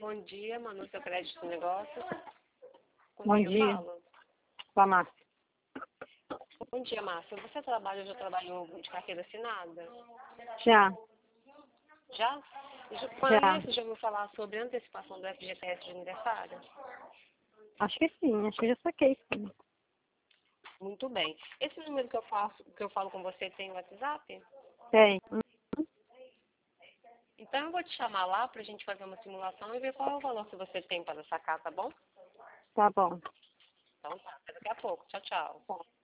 Bom dia, Manu, seu crédito de negócio. Bom dia. Com a Márcia. Bom dia, Márcia. Você trabalha ou já trabalhou de carteira assinada? Já. Já? Já. Já ouviu falar sobre a antecipação do FGTS de aniversário? Acho que sim, acho que já saquei, sim. Muito bem. Esse número que eu falo com você tem WhatsApp? Tem. Então eu vou te chamar lá pra gente fazer uma simulação e ver qual é o valor que você tem para sacar, tá bom? Tá bom. Então tá, até daqui a pouco. Tchau, tchau. Tá.